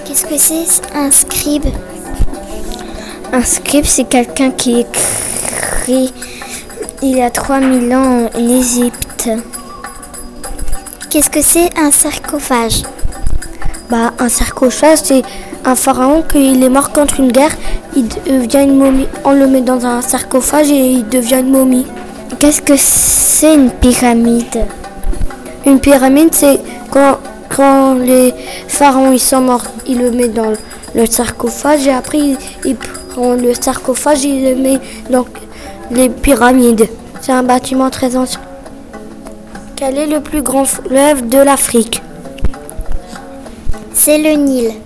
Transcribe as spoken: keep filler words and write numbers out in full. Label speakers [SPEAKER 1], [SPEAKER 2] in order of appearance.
[SPEAKER 1] Qu'est-ce que c'est un scribe?
[SPEAKER 2] Un scribe, c'est quelqu'un qui écrit il y a trois mille ans en Égypte.
[SPEAKER 1] Qu'est-ce que c'est un sarcophage?
[SPEAKER 2] Bah, un sarcophage, c'est un pharaon qui est mort contre une guerre. Il devient une momie. On le met dans un sarcophage et il devient une momie.
[SPEAKER 1] Qu'est-ce que c'est une pyramide?
[SPEAKER 2] Une pyramide, c'est quand, quand les pharaons ils sont morts, ils le mettent dans le sarcophage et après il, il prend le sarcophage et il le met dans les pyramides. C'est un bâtiment très ancien. Quel est le plus grand fleuve de l'Afrique?
[SPEAKER 1] C'est le Nil.